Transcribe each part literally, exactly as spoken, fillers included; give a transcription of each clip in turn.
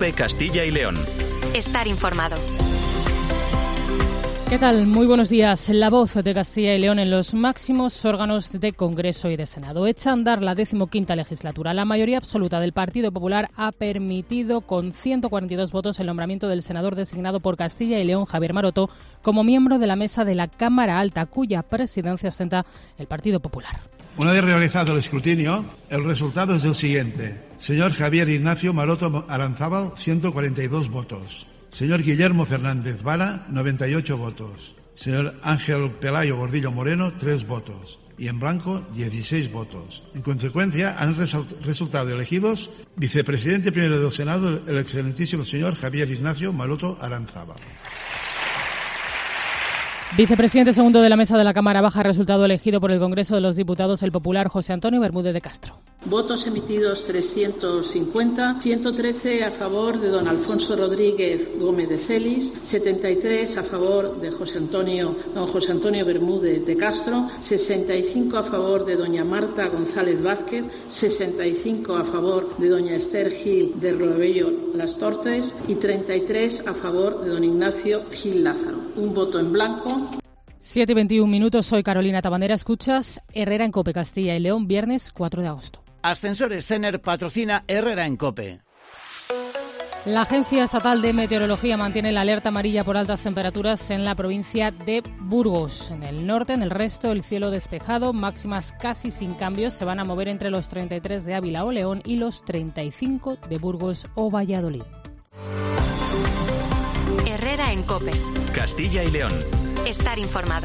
COPE Castilla y León. Estar informado. ¿Qué tal? Muy buenos días. La voz de Castilla y León en los máximos órganos de Congreso y de Senado. Echa a andar la decimoquinta legislatura. La mayoría absoluta del Partido Popular ha permitido con ciento cuarenta y dos votos el nombramiento del senador designado por Castilla y León, Javier Maroto, como miembro de la mesa de la Cámara Alta, cuya presidencia ostenta el Partido Popular. Una vez realizado el escrutinio, el resultado es el siguiente. Señor Javier Ignacio Maroto Aranzábal, ciento cuarenta y dos votos. Señor Guillermo Fernández Vara, noventa y ocho votos. Señor Ángel Pelayo Gordillo Moreno, tres votos. Y en blanco, dieciséis votos. En consecuencia, han resultado elegidos vicepresidente primero del Senado el excelentísimo señor Javier Ignacio Maroto Aranzábal. Vicepresidente segundo de la mesa de la Cámara Baja, resultado elegido por el Congreso de los Diputados el popular José Antonio Bermúdez de Castro. Votos emitidos trescientos cincuenta, ciento trece a favor de don Alfonso Rodríguez Gómez de Celis, setenta y tres a favor de José Antonio, don José Antonio Bermúdez de Castro, sesenta y cinco a favor de doña Marta González Vázquez, sesenta y cinco a favor de doña Esther Gil de Robello Las Tortes y treinta y tres a favor de don Ignacio Gil Lázaro. Un voto en blanco. siete y veintiún minutos, soy Carolina Tabandera, escuchas Herrera en COPE Castilla y León, viernes cuatro de agosto. Ascensores Cener patrocina Herrera en COPE. La Agencia Estatal de Meteorología mantiene la alerta amarilla por altas temperaturas en la provincia de Burgos. En el norte, en el resto, el cielo despejado, máximas casi sin cambios, se van a mover entre los treinta y tres de Ávila o León y los treinta y cinco de Burgos o Valladolid. Herrera en COPE. Castilla y León. Estar informado.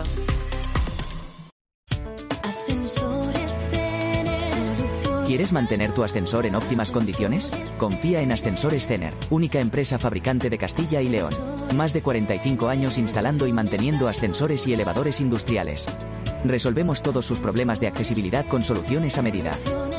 ¿Quieres mantener tu ascensor en óptimas condiciones? Confía en Ascensores Cener, única empresa fabricante de Castilla y León. Más de cuarenta y cinco años instalando y manteniendo ascensores y elevadores industriales. Resolvemos todos sus problemas de accesibilidad con soluciones a medida.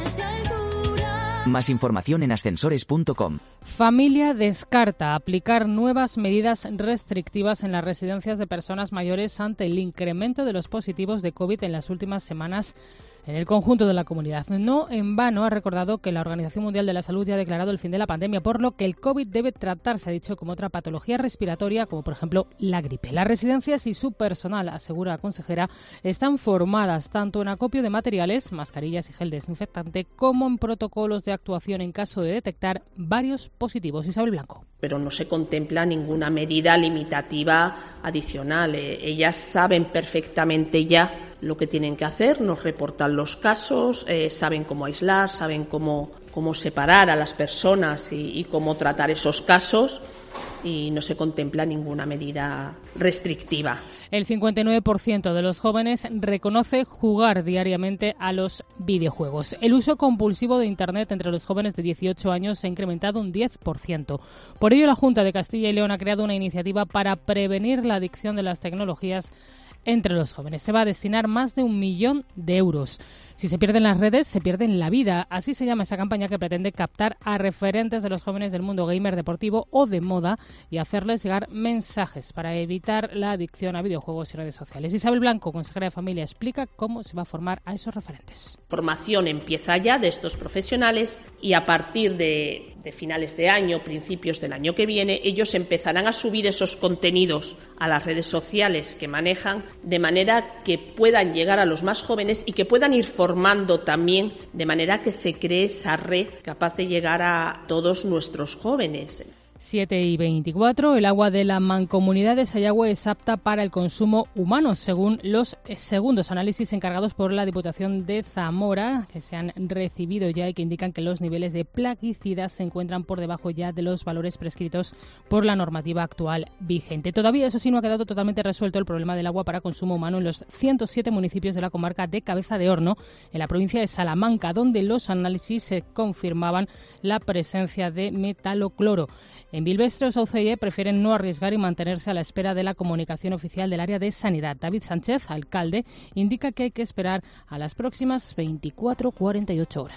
Más información en ascensores punto com. Familia descarta aplicar nuevas medidas restrictivas en las residencias de personas mayores ante el incremento de los positivos de COVID en las últimas semanas en el conjunto de la comunidad. No en vano ha recordado que la Organización Mundial de la Salud ya ha declarado el fin de la pandemia, por lo que el COVID debe tratarse, ha dicho, como otra patología respiratoria, como por ejemplo la gripe. Las residencias y su personal, asegura la consejera, están formadas tanto en acopio de materiales, mascarillas y gel desinfectante, como en protocolos de actuación en caso de detectar varios positivos. Isabel Blanco. Pero no se contempla ninguna medida limitativa adicional. Eh, ellas saben perfectamente ya lo que tienen que hacer, nos reportan los casos, eh, saben cómo aislar, saben cómo, cómo separar a las personas y, y cómo tratar esos casos, y no se contempla ninguna medida restrictiva. El cincuenta y nueve por ciento de los jóvenes reconoce jugar diariamente a los videojuegos. El uso compulsivo de Internet entre los jóvenes de dieciocho años se ha incrementado un diez por ciento. Por ello, la Junta de Castilla y León ha creado una iniciativa para prevenir la adicción de las tecnologías entre los jóvenes. Se va a destinar más de un millón de euros. Si se pierden las redes, se pierden la vida. Así se llama esa campaña que pretende captar a referentes de los jóvenes del mundo gamer, deportivo o de moda y hacerles llegar mensajes para evitar la adicción a videojuegos y redes sociales. Isabel Blanco, consejera de Familia, explica cómo se va a formar a esos referentes. Formación empieza ya de estos profesionales y a partir de, de finales de año, principios del año que viene, ellos empezarán a subir esos contenidos a las redes sociales que manejan, de manera que puedan llegar a los más jóvenes y que puedan ir formando también, de manera que se cree esa red capaz de llegar a todos nuestros jóvenes. siete y veinticuatro, el agua de la Mancomunidad de Sayagüe es apta para el consumo humano, según los segundos análisis encargados por la Diputación de Zamora, que se han recibido ya y que indican que los niveles de plaguicidas se encuentran por debajo ya de los valores prescritos por la normativa actual vigente. Todavía, eso sí, no ha quedado totalmente resuelto el problema del agua para consumo humano en los ciento siete municipios de la comarca de Cabeza de Horno, en la provincia de Salamanca, donde los análisis se confirmaban la presencia de metalocloro. En Bilvestre o Saucelle prefieren no arriesgar y mantenerse a la espera de la comunicación oficial del área de sanidad. David Sánchez, alcalde, indica que hay que esperar a las próximas veinticuatro a cuarenta y ocho horas.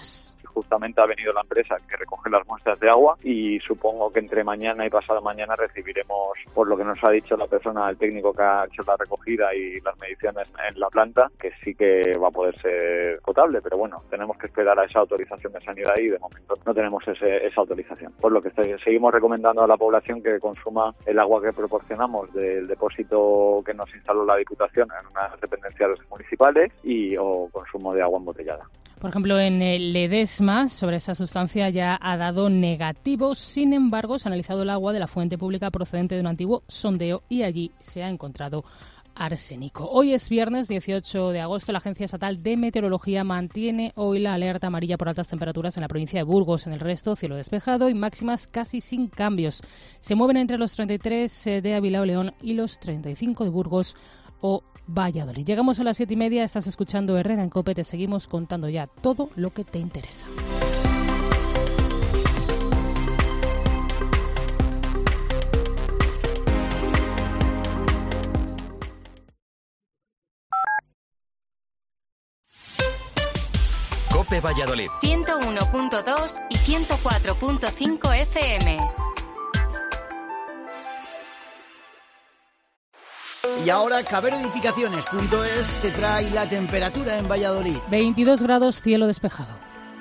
justamente ha venido la empresa que recoge las muestras de agua y supongo que entre mañana y pasado mañana recibiremos, por lo que nos ha dicho la persona, el técnico que ha hecho la recogida y las mediciones en la planta, que sí que va a poder ser potable, pero bueno, tenemos que esperar a esa autorización de sanidad y de momento no tenemos ese, esa autorización. Por lo que estoy, seguimos recomendando a la población que consuma el agua que proporcionamos del depósito que nos instaló la Diputación en unas dependencias municipales y o consumo de agua embotellada. Por ejemplo, en el Ledesma, sobre esa sustancia ya ha dado negativo. Sin embargo, se ha analizado el agua de la fuente pública procedente de un antiguo sondeo y allí se ha encontrado arsénico. Hoy es viernes dieciocho de agosto. La Agencia Estatal de Meteorología mantiene hoy la alerta amarilla por altas temperaturas en la provincia de Burgos. En el resto, cielo despejado y máximas casi sin cambios. Se mueven entre los treinta y tres de Ávila o León y los treinta y cinco de Burgos o Valladolid. Llegamos a las siete y media, estás escuchando Herrera en COPE, te seguimos contando ya todo lo que te interesa. COPE Valladolid. ciento uno punto dos y ciento cuatro punto cinco F M. Y ahora Cabero Edificaciones punto es te trae la temperatura en Valladolid. veintidós grados, cielo despejado.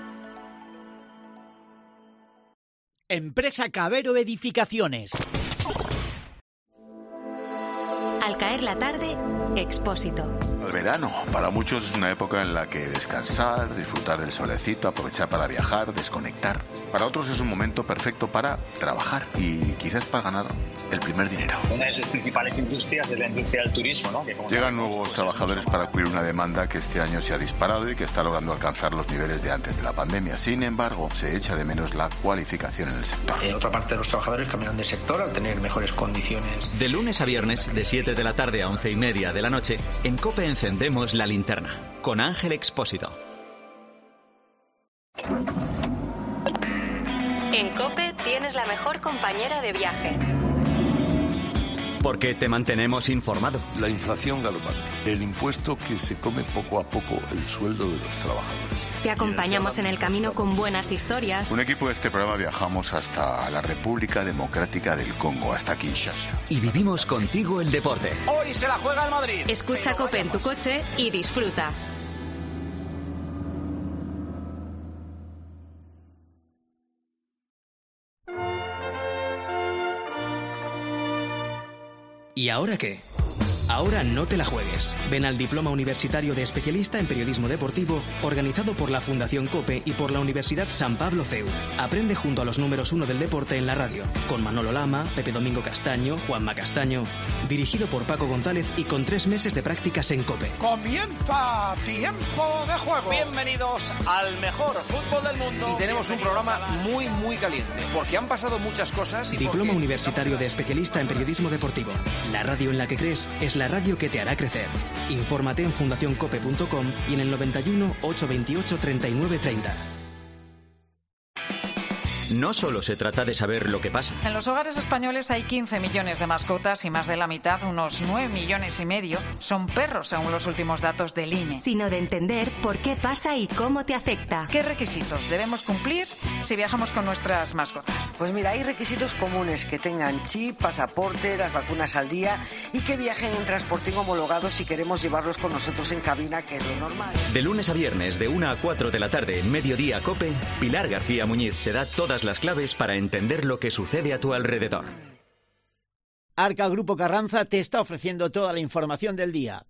Empresa Cabero Edificaciones. Al caer la tarde, Expósito. El verano, para muchos es una época en la que descansar, disfrutar del solecito, aprovechar para viajar, desconectar. Para otros es un momento perfecto para trabajar y quizás para ganar el primer dinero. Una de sus principales industrias es la industria del turismo, ¿no? Que como Llegan nuevos trabajadores para cubrir una demanda que este año se ha disparado y que está logrando alcanzar los niveles de antes de la pandemia. Sin embargo, se echa de menos la cualificación en el sector. Eh, otra parte de los trabajadores cambian de sector al tener mejores condiciones. De lunes a viernes, de siete de la tarde a once y media de la noche, en COPE encendemos la linterna con Ángel Expósito. En COPE tienes la mejor compañera de viaje. Porque te mantenemos informado. La inflación galopante, el impuesto que se come poco a poco el sueldo de los trabajadores. Te acompañamos en el camino con buenas historias. Un equipo de este programa viajamos hasta la República Democrática del Congo, hasta Kinshasa. Y vivimos contigo el deporte. Hoy se la juega el Madrid. Escucha COPE en tu coche y disfruta. ¿Y ahora qué? Ahora no te la juegues. Ven al Diploma Universitario de Especialista en Periodismo Deportivo, organizado por la Fundación COPE y por la Universidad San Pablo C E U. Aprende junto a los números uno del deporte en la radio, con Manolo Lama, Pepe Domingo Castaño, Juanma Castaño. Dirigido por Paco González y con tres meses de prácticas en COPE. ¡Comienza Tiempo de Juego! Bienvenidos al mejor fútbol del mundo. Y tenemos un programa muy, muy caliente, porque han pasado muchas cosas. Y Diploma porque... Universitario de Especialista en Periodismo Deportivo. La radio en la que crees es la radio que te hará crecer. Infórmate en fundación cope punto com y en el noventa y uno, ochocientos veintiocho, treinta y nueve treinta. No solo se trata de saber lo que pasa. En los hogares españoles hay quince millones de mascotas y más de la mitad, unos nueve millones y medio, son perros, según los últimos datos del I N E. Sino de entender por qué pasa y cómo te afecta. ¿Qué requisitos debemos cumplir si viajamos con nuestras mascotas? Pues mira, hay requisitos comunes: que tengan chip, pasaporte, las vacunas al día y que viajen en transporte homologado si queremos llevarlos con nosotros en cabina, que es lo normal. De lunes a viernes, de una a cuatro de la tarde, Mediodía COPE, Pilar García Muñiz te da todas las claves para entender lo que sucede a tu alrededor. Arca Grupo Carranza te está ofreciendo toda la información del día.